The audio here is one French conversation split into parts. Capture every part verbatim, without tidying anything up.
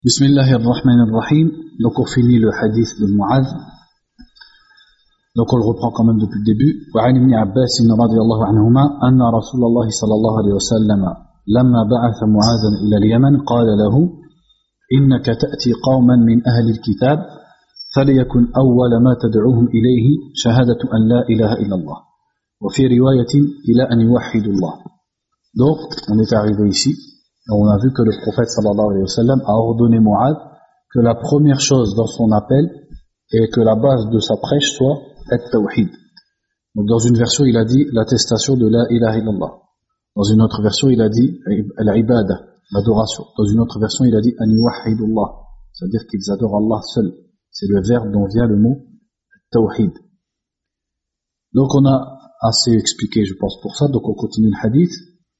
Bismillahir Rahmanir Rahim. Donc on finit le hadith de Mu'adh. Donc on le reprend quand même depuis le début. وعن ابن عباس رضي الله عنهما أن رسول الله صلى الله عليه وسلم لما بعث معاذا إلى اليمن قال له إنك تأتي قوما من أهل الكتاب فليكن أول ما تدعوهم إليه شهادة أن لا إله إلا الله وفي رواية إلى أن يوحدوا الله. Donc on est arrivé ici. Et on a vu que le prophète sallallahu alayhi wa sallam a ordonné Mu'adh que la première chose dans son appel et que la base de sa prêche soit at-tawhid. Donc dans une version il a dit l'attestation de la ilaha illallah. Dans une autre version il a dit al-ibada, l'adoration. Dans une autre version il a dit an yuwahhidullah, c'est-à-dire qu'ils adorent Allah seul. C'est le verbe dont vient le mot tawhid. Donc on a assez expliqué je pense pour ça, donc on continue le hadith.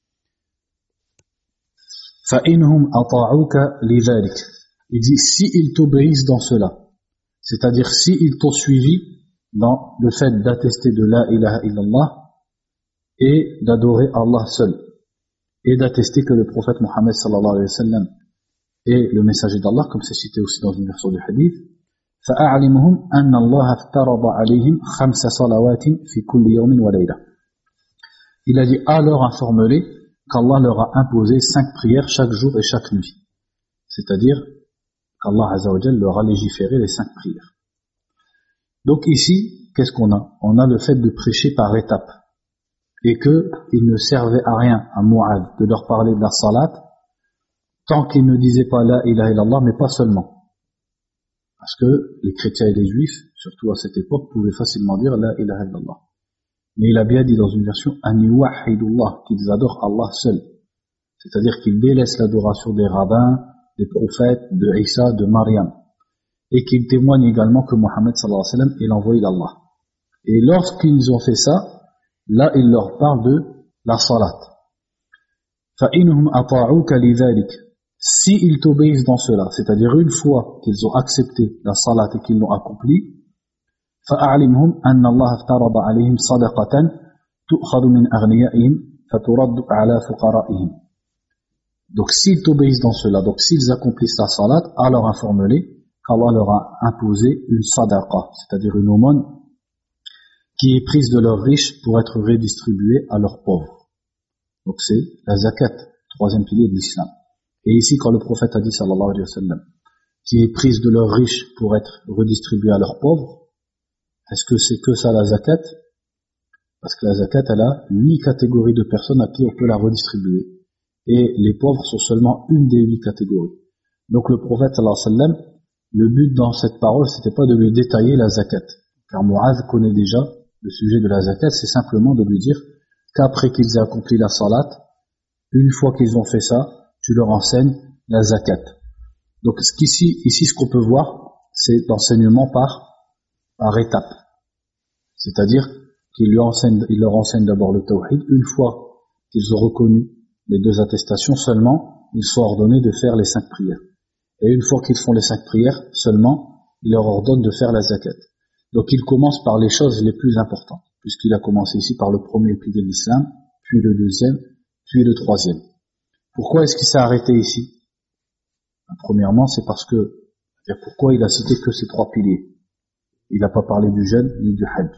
فَإِنْهُمْ أَطَاعُوكَ لِذَلِكَ. Il dit si ils t'obéissent dans cela, c'est-à-dire si ils t'ont suivi dans le fait d'attester de la ilaha illallah et d'adorer Allah seul et d'attester que le prophète Mohammed sallallahu alayhi wa sallam est le messager d'Allah, comme c'est cité aussi dans une version du hadith. فَأَعْلِمُهُمْ أَنَّ اللَّهَ افْتَرَضَ عَلَيْهِمْ خَمْسَ صَلَوَاتٍ فِي كُلِّ يَوْمٍ وَلَيْلَةٍ. Il a dit alors informe-les qu'Allah leur a imposé cinq prières chaque jour et chaque nuit. C'est-à-dire qu'Allah Azza wa Jal leur a légiféré les cinq prières. Donc ici, qu'est-ce qu'on a? On a le fait de prêcher par étapes. Et qu'il ne servait à rien à Mu'adh de leur parler de la salat tant qu'ils ne disaient pas la ilaha illallah, mais pas seulement. Parce que les chrétiens et les juifs, surtout à cette époque, pouvaient facilement dire la ilaha illallah. Mais il a bien dit dans une version an yuwahhidullah, qu'ils adorent Allah seul. C'est-à-dire qu'ils délaissent l'adoration des rabbins, des prophètes, de Isa, de Maryam. Et qu'ils témoignent également que Mohammed sallallahu alayhi wa sallam est l'envoyé d'Allah. Et lorsqu'ils ont fait ça, là il leur parle de la salat. فَإِنْهُمْ أَطَاعُوكَ لِذَلِكَ. Si ils t'obéissent dans cela, c'est-à-dire une fois qu'ils ont accepté la salat et qu'ils l'ont accomplie, فأعلمهم أن الله افترض عليهم صدقة تؤخذ من أغنيائهم فترد على فقرائهم. Donc s'ils t'obéissent dans cela, donc s'ils accomplissent la salat, alors informe-les qu'Allah leur a imposé une sadaqa, c'est-à-dire une aumône qui est prise de leurs riches pour être redistribuée à leurs pauvres. Donc c'est la zakat, troisième pilier de l'islam. Et ici quand le prophète a dit sallallahu alayhi wa sallam qui est prise de leurs riches pour être redistribuée à leurs pauvres, est-ce que c'est que ça la zakat? Parce que la zakat, elle a huit catégories de personnes à qui on peut la redistribuer. Et les pauvres sont seulement une des huit catégories. Donc le prophète sallallahu alayhi wa sallam, le but dans cette parole, c'était pas de lui détailler la zakat. Car Mu'adh connaît déjà le sujet de la zakat, c'est simplement de lui dire qu'après qu'ils aient accompli la salat, une fois qu'ils ont fait ça, tu leur enseignes la zakat. Donc ce qu'ici, ici, ce qu'on peut voir, c'est l'enseignement par, par étapes. C'est-à-dire qu'il lui enseigne, il leur enseigne d'abord le tawhid. Une fois qu'ils ont reconnu les deux attestations seulement, ils sont ordonnés de faire les cinq prières. Et une fois qu'ils font les cinq prières seulement, il leur ordonne de faire la zakat. Donc il commence par les choses les plus importantes, puisqu'il a commencé ici par le premier pilier de l'islam, puis le deuxième, puis le troisième. Pourquoi est-ce qu'il s'est arrêté ici? Premièrement, c'est parce que, c'est-à-dire pourquoi il a cité que ces trois piliers? Il n'a pas parlé du jeûne ni du hajj.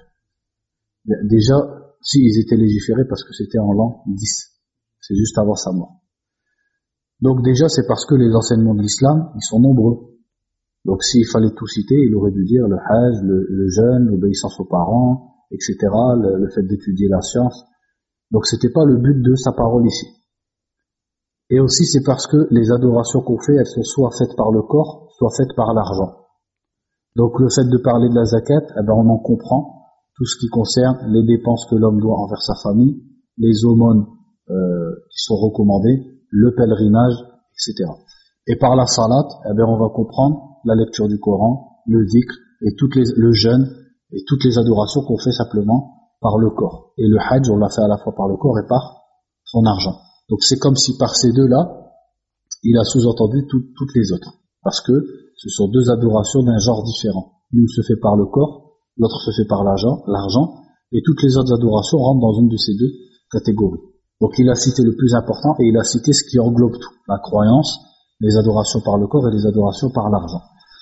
Déjà, si ils étaient légiférés parce que c'était en l'an dix, c'est juste avant sa mort. Donc déjà, c'est parce que les enseignements de l'islam, ils sont nombreux. Donc s'il fallait tout citer, il aurait dû dire le hajj, le, le jeûne, l'obéissance aux parents, et cetera, le, le fait d'étudier la science. Donc c'était pas le but de sa parole ici. Et aussi c'est parce que les adorations qu'on fait, elles sont soit faites par le corps, soit faites par l'argent. Donc le fait de parler de la zakat, eh ben on en comprend tout ce qui concerne les dépenses que l'homme doit envers sa famille, les aumônes euh, qui sont recommandées, le pèlerinage, et cetera. Et par la salat, eh ben on va comprendre la lecture du Coran, le dhikr, et toutes les, le jeûne, et toutes les adorations qu'on fait simplement par le corps. Et le hajj, on l'a fait à la fois par le corps et par son argent. Donc c'est comme si par ces deux-là, il a sous-entendu tout, toutes les autres. Parce que ce sont deux adorations d'un genre différent. L'une se fait par le corps, l'autre se fait par l'argent, l'argent, et toutes les autres adorations rentrent dans une de ces deux catégories. Donc il a cité le plus important et il a cité ce qui englobe tout, la croyance, les adorations par le corps et les adorations par l'argent.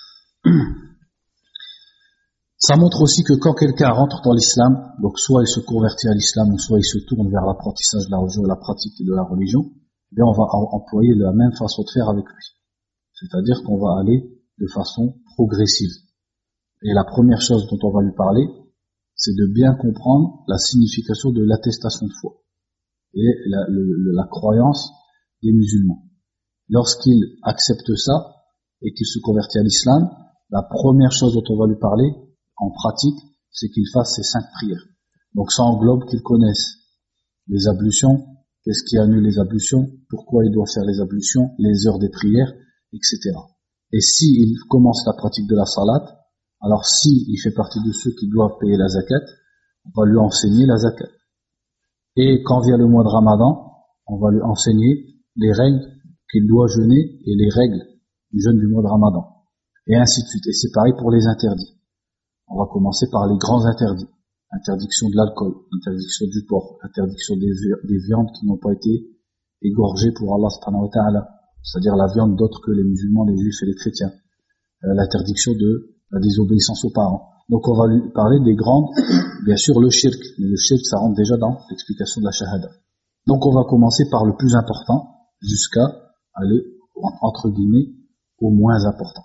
Ça montre aussi que quand quelqu'un rentre dans l'islam, donc soit il se convertit à l'islam ou soit il se tourne vers l'apprentissage de la religion, la pratique de la religion, eh bien on va employer la même façon de faire avec lui. C'est-à-dire qu'on va aller de façon progressive. Et la première chose dont on va lui parler, c'est de bien comprendre la signification de l'attestation de foi et la, le, la croyance des musulmans. Lorsqu'il accepte ça et qu'il se convertit à l'islam, la première chose dont on va lui parler en pratique, c'est qu'il fasse ses cinq prières. Donc ça englobe qu'il connaisse les ablutions, qu'est-ce qui annule les ablutions, pourquoi il doit faire les ablutions, les heures des prières, et cetera. Et s'il commence la pratique de la salat, alors s'il fait partie de ceux qui doivent payer la zakat, on va lui enseigner la zakat. Et quand vient le mois de Ramadan, on va lui enseigner les règles qu'il doit jeûner et les règles du jeûne du mois de Ramadan. Et ainsi de suite. Et c'est pareil pour les interdits. On va commencer par les grands interdits. Interdiction de l'alcool, interdiction du porc, interdiction des, des viandes qui n'ont pas été égorgées pour Allah subhanahu wa ta'ala, c'est-à-dire la viande d'autres que les musulmans, les juifs et les chrétiens. Euh, l'interdiction de la désobéissance aux parents. Donc on va lui parler des grandes, bien sûr le shirk, mais le shirk ça rentre déjà dans l'explication de la shahada. Donc on va commencer par le plus important jusqu'à aller, entre guillemets, au moins important.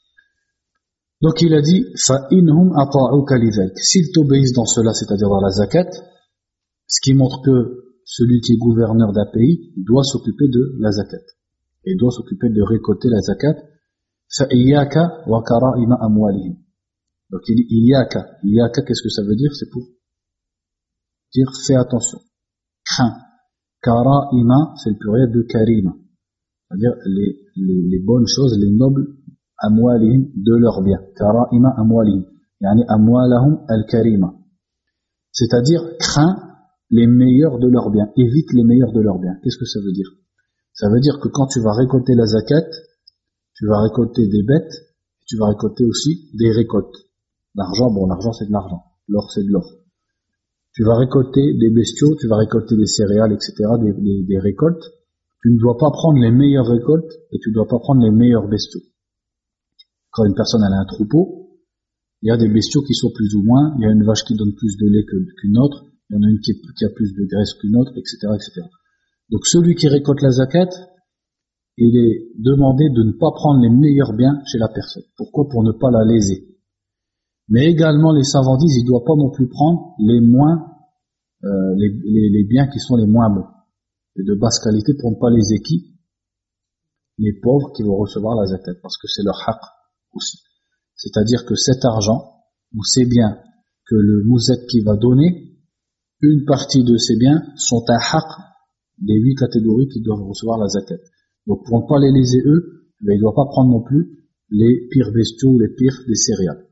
Donc il a dit فَإِنْهُمْ أَطَاعُوكَ لِذَلِكَ. S'ils t'obéissent dans cela, c'est-à-dire dans la zakat, ce qui montre que celui qui est gouverneur d'un pays doit s'occuper de la zakat et doit s'occuper de récolter la zakat. فَإِيَّاكَ وَكَرَائِمَ أَمْوَالِهِمْ. Donc il dit Iyaka. Iyaka, qu'est-ce que ça veut dire? C'est pour dire fais attention, crains. Kara'ima, c'est le pluriel de karima, c'est-à-dire les, les, les bonnes choses, les nobles, amwalihim, de leurs biens. Kara'ima amwalihim, yani amwalahum al-karima, c'est-à-dire crains les meilleurs de leurs biens, évite les meilleurs de leurs biens. Qu'est-ce que ça veut dire? Ça veut dire que quand tu vas récolter la zakat, tu vas récolter des bêtes, et tu vas récolter aussi des récoltes. L'argent, bon, l'argent c'est de l'argent, l'or c'est de l'or. Tu vas récolter des bestiaux, tu vas récolter des céréales, et cetera, des, des, des récoltes. Tu ne dois pas prendre les meilleures récoltes et tu ne dois pas prendre les meilleurs bestiaux. Quand une personne elle a un troupeau, il y a des bestiaux qui sont plus ou moins, il y a une vache qui donne plus de lait que, qu'une autre, il y en a une qui, est, qui a plus de graisse qu'une autre, et cetera, et cetera. Donc celui qui récolte la zakat, il est demandé de ne pas prendre les meilleurs biens chez la personne. Pourquoi? Pour ne pas la léser. Mais également, les savants disent, il ne doit pas non plus prendre les moins, euh, les, les, les biens qui sont les moins bons et de basse qualité pour ne pas léser qui? Les pauvres qui vont recevoir la zakat, parce que c'est leur haqq aussi. C'est-à-dire que cet argent ou ces biens que le mouzak qui va donner, une partie de ces biens sont un haqq des huit catégories qui doivent recevoir la zakat. Donc pour ne pas les léser eux, ben, il ne doit pas prendre non plus les pires bestiaux ou les pires des céréales.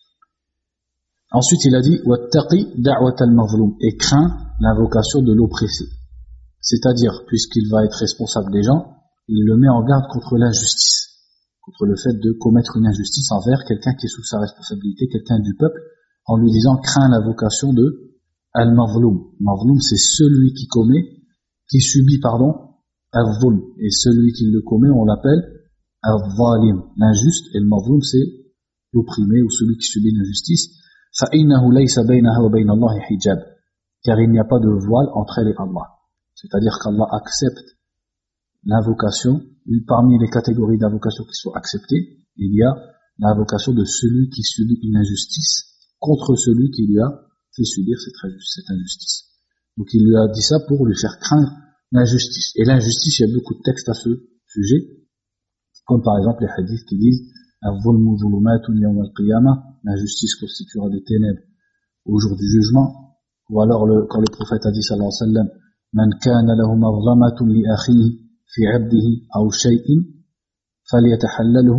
Ensuite il a dit wattaqi da'wat al-mazlum, et craint l'invocation de l'oppressé. C'est-à-dire, puisqu'il va être responsable des gens, il le met en garde contre l'injustice, contre le fait de commettre une injustice envers quelqu'un qui est sous sa responsabilité, quelqu'un du peuple, en lui disant craint l'invocation de al-mazlum. Mazlum, c'est celui qui commet, qui subit, pardon, al-zulm, et celui qui le commet, on l'appelle al-zalim, l'injuste, et le mazlum, c'est l'opprimé ou celui qui subit l'injustice. فَإِنَّهُ لَيْسَ بَيْنَهَا وَبَيْنَ اللَّهِ حِجَابٌ, car il n'y a pas de voile entre elle et Allah. C'est-à-dire qu'Allah accepte l'invocation. Parmi les catégories d'invocation qui sont acceptées, il y a l'invocation de celui qui subit une injustice contre celui qui lui a fait subir cette injustice. Donc il lui a dit ça pour lui faire craindre l'injustice. Et l'injustice, il y a beaucoup de textes à ce sujet, comme par exemple les hadiths qui disent الظلم ظلمات يوم القيامة, l'injustice constituera des ténèbres au jour du jugement. Ou alors le, quand le prophète a dit sallallahu alayhi wa sallam من كان له مظلمة لأخيه في عبده أو شيء فليتحلله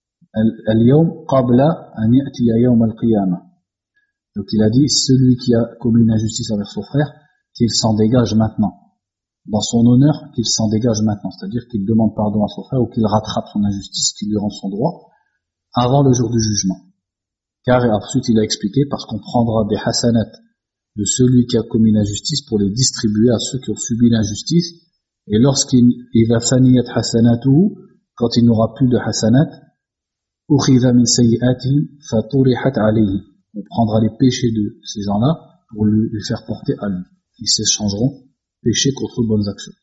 اليوم قبل أن يأتي يوم القيامة. Donc il a dit celui qui a commis une injustice envers son frère, qu'il s'en dégage maintenant. Dans son honneur, qu'il s'en dégage maintenant. C'est-à-dire qu'il demande pardon à son frère ou qu'il rattrape son injustice, qu'il lui rend son droit avant le jour du jugement. Car ensuite il a expliqué, parce qu'on prendra des hasanat de celui qui a commis l'injustice pour les distribuer à ceux qui ont subi l'injustice, et lorsqu'il va faniyat hasanatuhu, quand il n'aura plus de hasanat, ukhidha min sayyi'atihim faturihat alayhi. On prendra les péchés de ces gens-là pour lui, lui faire porter à lui. Ils s'échangeront péché contre bonnes actions.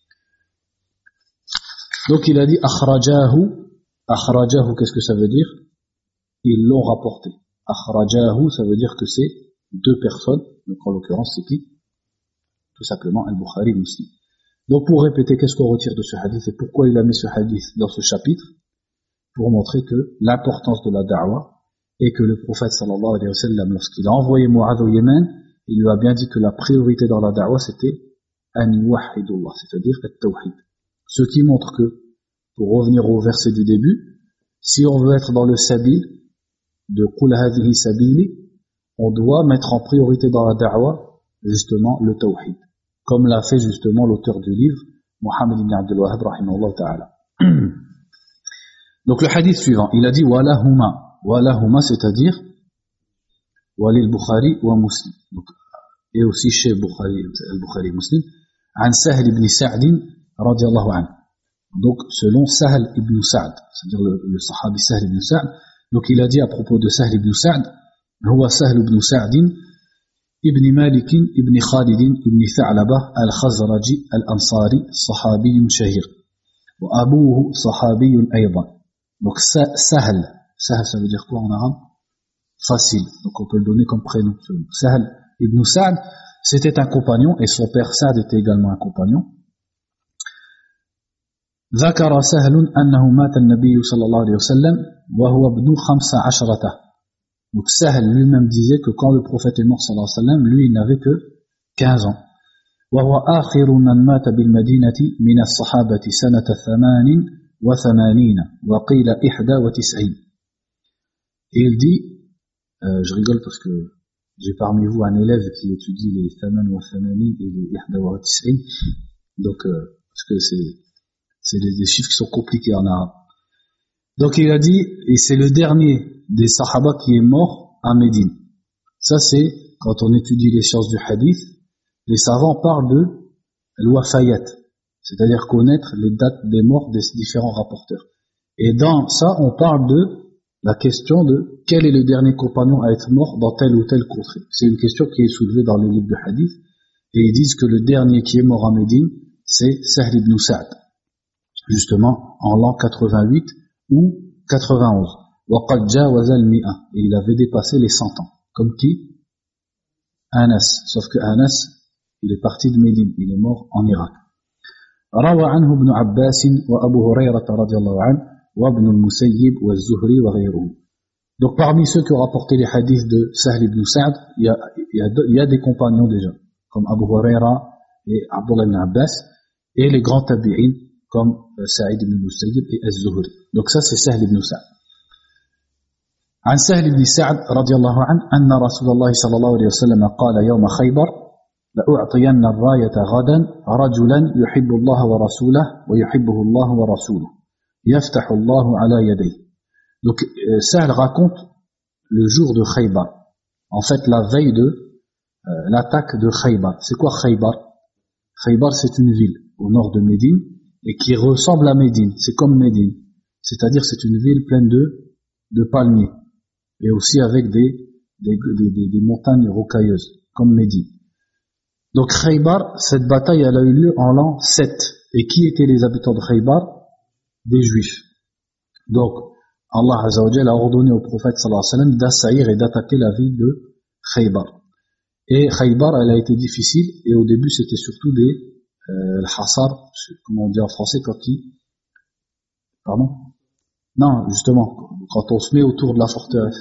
Donc il a dit akhrajahu. Akhrajahu, qu'est-ce que ça veut dire? Ils l'ont rapporté. Akhrajahu, ça veut dire que c'est deux personnes. Donc en l'occurrence, c'est qui? Tout simplement Al-Bukhari et Muslim. Donc pour répéter, qu'est-ce qu'on retire de ce hadith et pourquoi il a mis ce hadith dans ce chapitre? Pour montrer que l'importance de la da'wah et que le prophète sallallahu alayhi wa sallam, lorsqu'il a envoyé Mu'adh au Yémen, il lui a bien dit que la priorité dans la da'wah c'était an yuwahhidullah, c'est-à-dire at-tawhid. Ce qui montre que, pour revenir au verset du début, si on veut être dans le sabil de Qul hadhihi sabili, on doit mettre en priorité dans la da'wah justement le tawhid, comme l'a fait justement l'auteur du livre, Muhammad ibn Abdul Wahhab rahimahullah ta'ala. Donc le hadith suivant, il a dit walahuma, walahuma, c'est-à-dire walil Bukhari wa Muslim. Donc, et aussi chez Bukhari, al-Bukhari Muslim, an Sahl ibn Sa'd radiyallahu anhu. Donc selon Sahl ibn Sa'd, c'est-à-dire le, le sahabi Sahl ibn Sa'd. Donc il a dit à propos de Sahl ibn Sa'd, huwa Sahl ibn Sa'd ibn Malik ibn Khalid ibn Tha'laba al-Khazraji al-Ansari sahabi shahir wa abuhu sahabi aydan. Donc Sahl, Sahl ça veut dire quoi en arabe? Facile, donc on peut le donner comme prénom. Sahl ibn Sa'd, c'était un compagnon et son père Sa'd était également un compagnon. ذكر سهل أنه مات النبي صلى الله عليه وسلم وهو ابن خمس عشرة. Donc Sahl lui-même disait que quand le prophète est mort sallallahu alayhi wa sallam, lui il n'avait que quinze ans. وهو آخر من مات بالمدينة من الصحابة سنة ثمان وثمانين وقيل إحدى وتسعين. Et il dit, euh, je rigole parce que j'ai parmi vous un élève qui étudie les ثمان وثمانين et les إحدى وتسعين, donc euh, parce que c'est c'est des, des chiffres qui sont compliqués en arabe. Donc il a dit, et c'est le dernier des sahaba qui est mort à Médine. Ça c'est, quand on étudie les sciences du hadith, les savants parlent de l'wafayat, c'est-à-dire connaître les dates des morts des différents rapporteurs. Et dans ça, on parle de la question de quel est le dernier compagnon à être mort dans telle ou telle contrée. C'est une question qui est soulevée dans les livres de hadith, et ils disent que le dernier qui est mort à Médine, c'est Sahl ibn Sa'd, justement en l'an quatre-vingt-huit ou quatre-vingt-onze. وَقَدْ جَاوَزَ الْمِئَةِ, et il avait dépassé les cent ans. Comme qui? Anas. Sauf que Anas, il est parti de Médine, il est mort en Irak. روى عنه ابن عباس وأبو هريرة رضي الله عنه وابن المسيب والزهري وغيرهم. Donc parmi ceux qui ont rapporté les hadiths de Sahl ibn Sa'd, il y a, il y a, il y a des compagnons déjà, comme Abu Huraira et Abdullah ibn Abbas, et les grands tabi'in, comme Sa'id ibn Musayyib et Az-Zuhri. Donc ça c'est Sahl ibn Sa'd. عن سهل بن سعد رضي الله عنه أن رسول الله صلى الله عليه وسلم قال يوم خيبر لأعطين الراية غدا رجلا يحب الله ورسوله ويحبه الله ورسوله يفتح الله على يديه. Donc Sahl raconte le jour de Khaybar, en fait la veille de euh, l'attaque de Khaybar. C'est quoi Khaybar? Khaybar c'est une ville au nord de Médine et qui ressemble à Médine, c'est comme Médine, c'est-à-dire c'est une ville pleine de, de palmiers et aussi avec des, des, des, des, des montagnes rocailleuses comme Médine. Donc Khaybar, cette bataille elle a eu lieu en l'an sept, et qui étaient les habitants de Khaybar? Des Juifs. Donc Allah Azza wa Jalla a ordonné au prophète sallallahu alayhi wa sallam d'assaillir et d'attaquer la ville de Khaybar. Et Khaybar elle a été difficile, et au début c'était surtout des euh, al-hasar, comment on dit en français quand il... Pardon? Non, justement, quand on se met autour de la forteresse.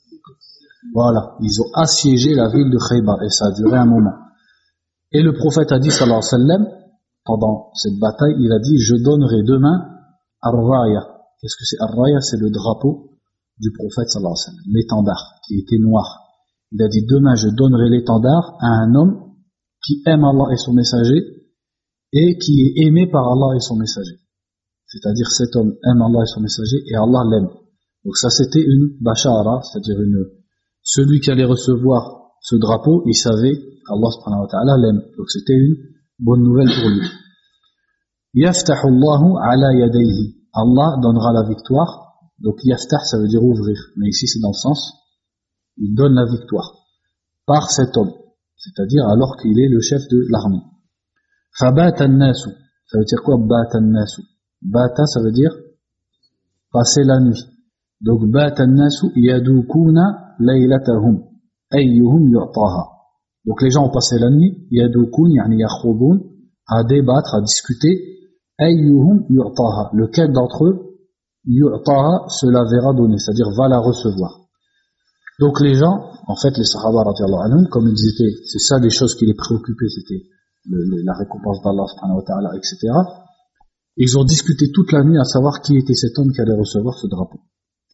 Voilà, ils ont assiégé la ville de Khaybar, et ça a duré un moment. Et le prophète a dit, sallallahu alayhi wa sallam, pendant cette bataille, il a dit, je donnerai demain Ar-Raya. Qu'est-ce que c'est Ar-Raya? C'est le drapeau du prophète, sallallahu alayhi wa sallam, l'étendard, qui était noir. Il a dit, demain je donnerai l'étendard à un homme qui aime Allah et son messager, et qui est aimé par Allah et son messager. C'est-à-dire cet homme aime Allah et son messager, et Allah l'aime. Donc ça c'était une bashara, c'est-à-dire une, celui qui allait recevoir ce drapeau, il savait qu'Allah subhanahu wa ta'ala l'aime. Donc c'était une bonne nouvelle pour lui. Yaftahu Allahu ala yadayhi. Allah donnera la victoire. Donc yaftah, ça veut dire ouvrir, mais ici c'est dans le sens, il donne la victoire par cet homme, c'est-à-dire alors qu'il est le chef de l'armée. Fabata an-nasu, ça veut dire quoi bata an-nasu? Bata, ça veut dire passer la nuit. Donc bata an-nasu yadukuna laylatahum ayyuhum yu'taha. Donc les gens ont passé la nuit, yadukun yani yakhudun, à débattre, à discuter, ayyuhum yu'taha, lequel d'entre eux yu'taha, cela verra donner, c'est-à-dire va la recevoir. Donc les gens, en fait les sahaba radiallahu anhum, comme ils étaient, c'est ça les choses qui les préoccupaient, c'était le, le, la récompense d'Allah subhanahu wa ta'ala, et cetera. Ils ont discuté toute la nuit à savoir qui était cet homme qui allait recevoir ce drapeau.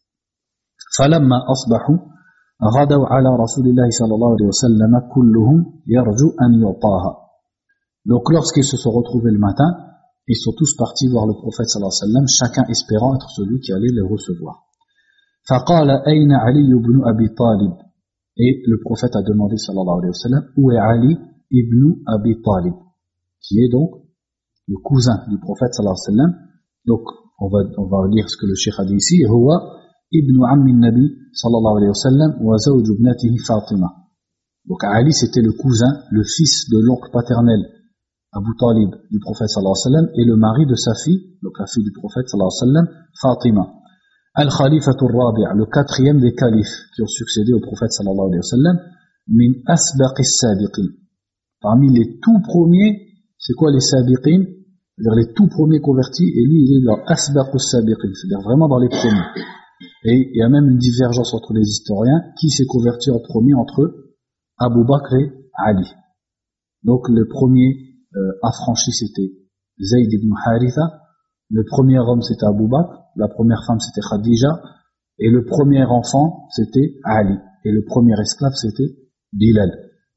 فَلَمَّا أَصْبَحُوا غَدَوْا عَلَى رَسُولِ اللَّهِ صَلَّى اللَّهُ عَلَيْهِ وَسَلَّمَ كُلُّهُمْ يَرْجُوا أَنْ يُعْطَاهَا. Donc lorsqu'ils se sont retrouvés le matin, ils sont tous partis voir le prophète sallallahu alayhi wa sallam, chacun espérant être celui qui allait les recevoir. فَقَالَ أَيْنَ عَلِيُّ بْنُ أَبِي طَالِبٍ. Et le prophète a demandé sallallahu alayhi wa sallam, où est Ali ibn Abi Talib, qui est donc le cousin du prophète sallallahu alayhi wa sallam. Donc on va, on va lire ce que le cheikh a dit ici. Huwa ibn ammi nabi sallallahu alayhi wa sallam wa zawj ibnatihi Fatima. Donc Ali c'était le cousin, le fils de l'oncle paternel Abu Talib du prophète sallallahu alayhi wa sallam et le mari de sa fille, donc la fille du prophète sallallahu alayhi wa sallam, Fatima. Al-Khalifatul Rabi', le quatrième des califes qui ont succédé au prophète sallallahu alayhi wa sallam, min asbaqis sabiqin. Parmi les tout premiers, c'est quoi les sabiqin? C'est-à-dire les tout premiers convertis, et lui il est dans asbaqus sabiqin, c'est-à-dire vraiment dans les premiers. Et il y a même une divergence entre les historiens, qui s'est converti en premier entre Abu Bakr et Ali. Donc le premier euh, affranchi c'était Zayd ibn Haritha, le premier homme c'était Abu Bakr, la première femme c'était Khadija, et le premier enfant c'était Ali, et le premier esclave c'était Bilal.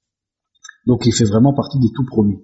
Donc il fait vraiment partie des tout premiers.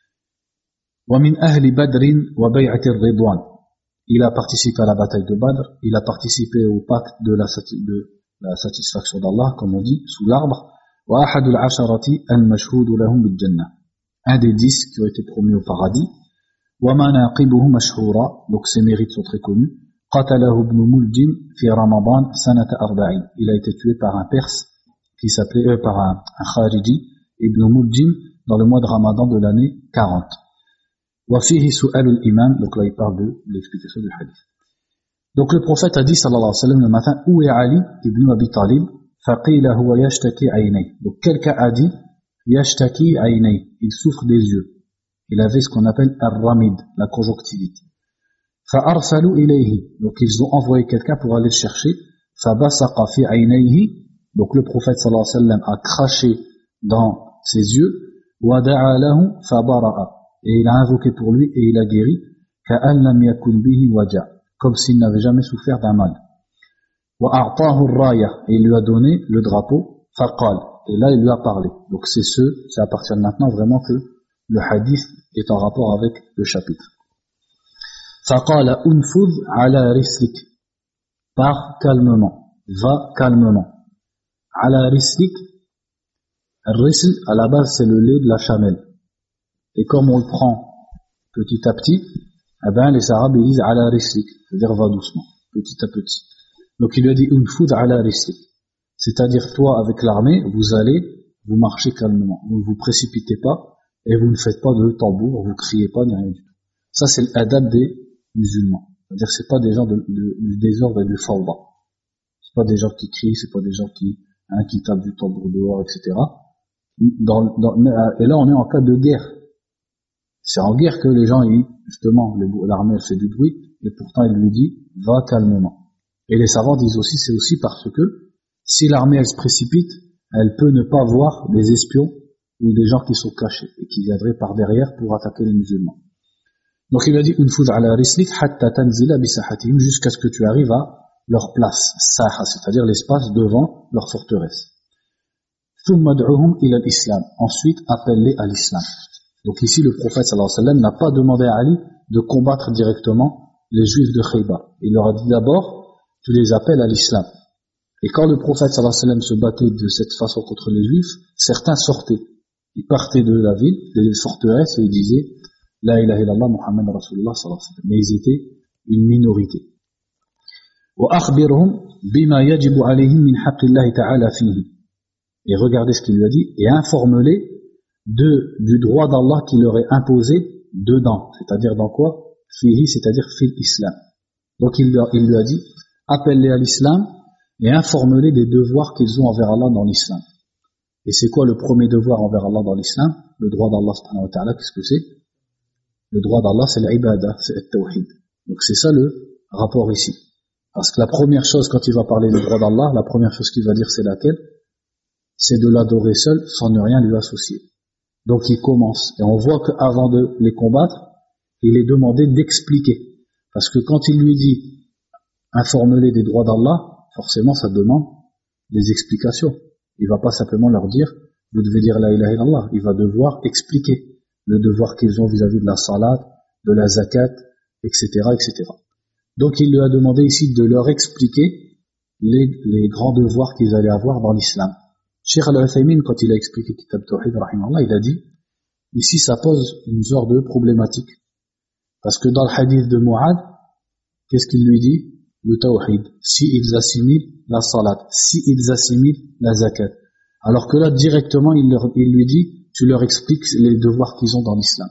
وَمِنْ أَهْلِ بَدْرٍ وَبَيْعَةِ الرِّضْوَانِ. Il a participé à la bataille de Badr, il a participé au pacte de la, de la satisfaction d'Allah, comme on dit, sous l'arbre. وَأَحَدُ الْعَشَرَةِ الْمَشْهُودُ لَهُمْ بِالْجَنَّةِ. Un des dix qui ont été promis au paradis. وَمَنَاقِبُهُ مَشْهُورًا. Donc ses mérites sont très connus. قَتَلَهُ ابْنُ مُلْجِمْ فِي رَمَضَانَ سَنَةَ أَرْبَعِينَ. Il a été tué par un Perse qui s'appelait, euh, par un, un Khariji, Ibn Muljim, dans le mois de Ramadan de l'année quarante. وَفِيهِ سُؤَالُ الْإِمَامِ. Donc là il parle de l'explication du hadith. Donc le prophète a dit sallallahu alayhi wa sallam le matin, où est Ali ibn Abi Talib? فَقِيلَ هُوَ يَشْتَكِي عَيْنَيْهِ. Donc quelqu'un a dit يَشْتَكِي عَيْنَيْهِ, il souffre des yeux. Il avait ce qu'on appelle ar-ramid, la conjonctivite. فَأَرْسَلُوا إِلَيْهِ. Donc ils ont envoyé quelqu'un pour aller le chercher. فَبَصَقَ فِي عَيْنَيْهِ. Donc le prophète sallallahu alayhi wa sallam a craché dans ses yeux. وَدَعَى لَهُ فَبَرَأَ. Et il a invoqué pour lui et il a guéri. كَأَنْ لَمْ يَكُنْ بِهِ وَجَعَ. Comme s'il n'avait jamais souffert d'un mal. وَأَعْطَاهُ الرَّايَةِ. Et il lui a donné le drapeau. فَقَالَ. Et là il lui a parlé. Donc c'est ce, c'est à partir de maintenant vraiment que le hadith est en rapport avec le chapitre. فَقَالَ أُنْفُذْ عَلَى رِسْلِكَ. Pars calmement. Va calmement. عَلَى رِسْلِكَ. Risl, à la base, c'est le lait de la chamelle. Et comme on le prend petit à petit, eh ben, les Arabes, ils disent ala rislik, c'est-à-dire va doucement, petit à petit. Donc il lui a dit unfud ala rislik. C'est-à-dire, toi, avec l'armée, vous allez, vous marchez calmement. Vous ne vous précipitez pas, et vous ne faites pas de tambour, vous criez pas, ni rien du tout. Ça, c'est l'adab des musulmans. C'est-à-dire, c'est pas des gens de, de, du désordre et du fawda. C'est pas des gens qui crient, c'est pas des gens qui, hein, qui tapent du tambour dehors, et cetera. Dans, dans, et là on est en cas de guerre. C'est en guerre que les gens, ils, justement, l'armée elle fait du bruit, et pourtant il lui dit va calmement. Et les savants disent aussi, c'est aussi parce que si l'armée elle se précipite, elle peut ne pas voir des espions ou des gens qui sont cachés et qui viendraient par derrière pour attaquer les musulmans. Donc il lui a dit unfuz ala rislik hatta tanzila bi sahatihim, jusqu'à ce que tu arrives à leur place, saha, c'est-à-dire l'espace devant leur forteresse. Ensuite, appelle-les à l'islam. Donc ici, le prophète sallallahu alayhi wa sallam n'a pas demandé à Ali de combattre directement les juifs de Khaybar. Il leur a dit d'abord, tu les appelles à l'islam. Et quand le prophète sallallahu alayhi wa sallam se battait de cette façon contre les juifs, certains sortaient. Ils partaient de la ville, des forteresses, et ils disaient, La ilaha illallah Muhammad Rasulullah sallallahu alayhi wa sallam. Mais ils étaient une minorité. وأخبرهم بما يجب عليهم من حق الله تعالى فيه. Et regardez ce qu'il lui a dit, et informe-les de, du droit d'Allah qui leur est imposé dedans. C'est-à-dire dans quoi? Fihi, c'est-à-dire fil islam. Donc il, leur, il lui a dit, appelle-les à l'islam et informe-les des devoirs qu'ils ont envers Allah dans l'islam. Et c'est quoi le premier devoir envers Allah dans l'islam? Le droit d'Allah subhanahu wa ta'ala, qu'est-ce que c'est? Le droit d'Allah, c'est l'ibada, c'est le tawhid. Donc c'est ça le rapport ici. Parce que la première chose, quand il va parler du droit d'Allah, la première chose qu'il va dire, c'est laquelle? C'est de l'adorer seul, sans ne rien lui associer. Donc il commence. Et on voit qu'avant de les combattre, il est demandé d'expliquer. Parce que quand il lui dit, informe-les des droits d'Allah, forcément ça demande des explications. Il va pas simplement leur dire, vous devez dire la ilaha illallah. Il va devoir expliquer le devoir qu'ils ont vis-à-vis de la salat, de la zakat, et cetera, et cetera. Donc il lui a demandé ici de leur expliquer les, les grands devoirs qu'ils allaient avoir dans l'islam. Cheikh Al-Uthaymin, quand il a expliqué Kitab Tawhid, rahimahullah, il a dit, ici ça pose une sorte de problématique. Parce que dans le hadith de Mu'ad, qu'est-ce qu'il lui dit? Le Tawhid. Si ils assimilent la salat, si ils assimilent la zakat. Alors que là, directement, il, leur, il lui dit, tu leur expliques les devoirs qu'ils ont dans l'islam.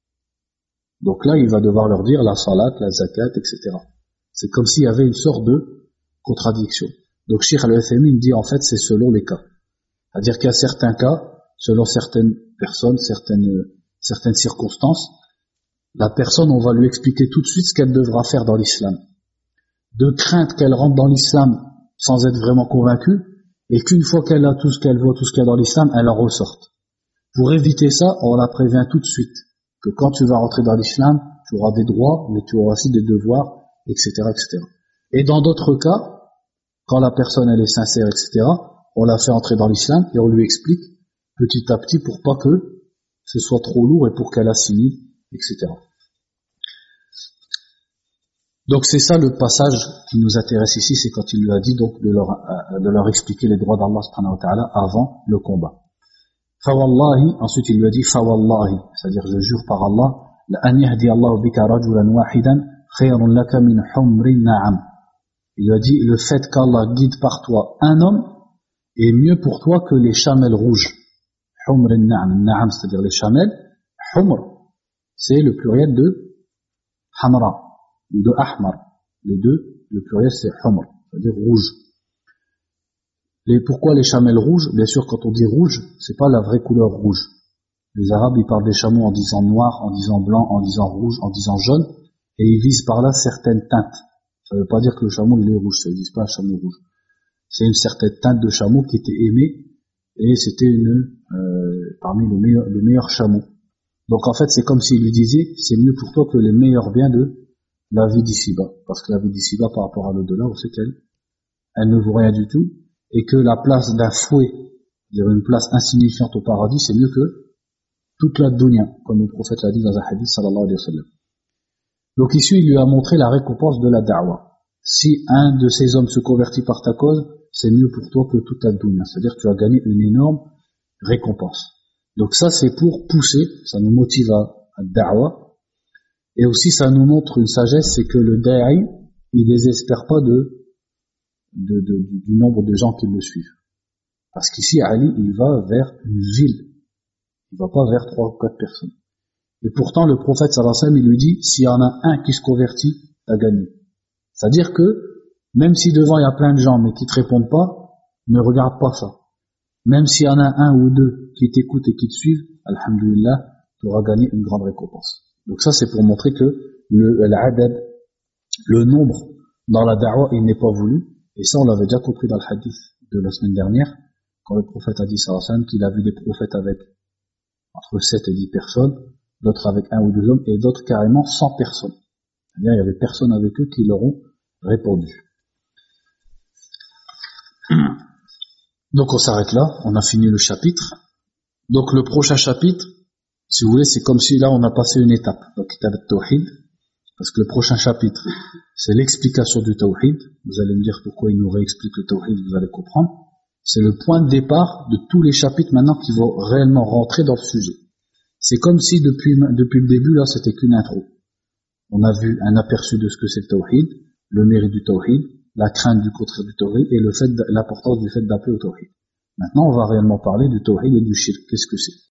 Donc là, il va devoir leur dire la salat, la zakat, et cetera. C'est comme s'il y avait une sorte de contradiction. Donc Cheikh Al-Uthaymin dit, en fait, c'est selon les cas. C'est-à-dire qu'il y a certains cas, selon certaines personnes, certaines, certaines circonstances, la personne, on va lui expliquer tout de suite ce qu'elle devra faire dans l'islam. De crainte qu'elle rentre dans l'islam sans être vraiment convaincue, et qu'une fois qu'elle a tout ce qu'elle voit, tout ce qu'il y a dans l'islam, elle en ressorte. Pour éviter ça, on la prévient tout de suite, que quand tu vas rentrer dans l'islam, tu auras des droits, mais tu auras aussi des devoirs, et cetera, et cetera. Et dans d'autres cas, quand la personne elle est sincère, et cetera, on la fait entrer dans l'islam et on lui explique petit à petit pour pas que ce soit trop lourd et pour qu'elle assimile, et cetera. Donc c'est ça le passage qui nous intéresse ici, c'est quand il lui a dit donc de leur, de leur expliquer les droits d'Allah subhanahu wa ta'ala avant le combat. Fawallahi, ensuite il lui a dit fawallahi, c'est-à-dire je jure par Allah, la an yahdi Allahu bika rajulan wahidan khayrun laka min humrin na'am. Il lui a dit le fait qu'Allah guide par toi un homme est mieux pour toi que les chamelles rouges. Humr al-na'am, na'am, c'est-à-dire les chamelles. Humr, c'est le pluriel de hamra, ou de ahmar. Les deux, le pluriel c'est humr, c'est-à-dire rouge. Les, pourquoi les chamelles rouges? Bien sûr, quand on dit rouge, c'est pas la vraie couleur rouge. Les Arabes, ils parlent des chameaux en disant noir, en disant blanc, en disant rouge, en disant jaune, et ils visent par là certaines teintes. Ça veut pas dire que le chameau, il est rouge, ça n'existe pas un chameau rouge. C'est une certaine teinte de chameau qui était aimée, et c'était une euh, parmi les meilleurs, les meilleurs chameaux. Donc en fait, c'est comme s'il lui disait, c'est mieux pour toi que les meilleurs biens de la vie d'ici-bas. Parce que la vie d'ici-bas, par rapport à l'au-delà, on sait qu'elle elle ne vaut rien du tout, et que la place d'un fouet, dire une place insignifiante au paradis, c'est mieux que toute la dunya, comme le prophète l'a dit dans un hadith, sallallahu alayhi wa sallam. Donc ici, il lui a montré la récompense de la da'wa. Si un de ces hommes se convertit par ta cause, c'est mieux pour toi que toute la dunya. C'est-à-dire que tu as gagné une énorme récompense. Donc ça, c'est pour pousser, ça nous motive à, à da'wa. Et aussi, ça nous montre une sagesse, c'est que le da'i, il désespère pas de, de, de, du nombre de gens qui le suivent. Parce qu'ici, Ali, il va vers une ville. Il va pas vers trois ou quatre personnes. Et pourtant, le prophète sallallahu alayhi wa sallam, il lui dit, s'il y en a un qui se convertit, t'as gagné. C'est-à-dire que, même si devant il y a plein de gens, mais qui te répondent pas, ne regarde pas ça. Même s'il y en a un ou deux qui t'écoutent et qui te suivent, alhamdulillah, tu auras gagné une grande récompense. Donc ça, c'est pour montrer que le, l'adad, le nombre dans la da'wa, il n'est pas voulu. Et ça, on l'avait déjà compris dans le hadith de la semaine dernière, quand le prophète a dit sallallahu alayhi wa sallam qu'il a vu des prophètes avec entre sept et dix personnes, d'autres avec un ou deux hommes, et d'autres carrément cent personnes. C'est-à-dire, il y avait personne avec eux qui leur ont répondu. Donc on s'arrête là, on a fini le chapitre. Donc le prochain chapitre, si vous voulez, c'est comme si là on a passé une étape. Donc Kitab al-Tawhid, parce que le prochain chapitre, c'est l'explication du Tawhid. Vous allez me dire pourquoi il nous réexplique le Tawhid, vous allez comprendre. C'est le point de départ de tous les chapitres maintenant qui vont réellement rentrer dans le sujet. C'est comme si depuis, depuis le début, là, c'était qu'une intro. On a vu un aperçu de ce que c'est le tawhid, le mérite du tawhid, la crainte du contraire du tawhid et le fait, l'importance du fait d'appeler au tawhid. Maintenant, on va réellement parler du tawhid et du shirk. Qu'est-ce que c'est?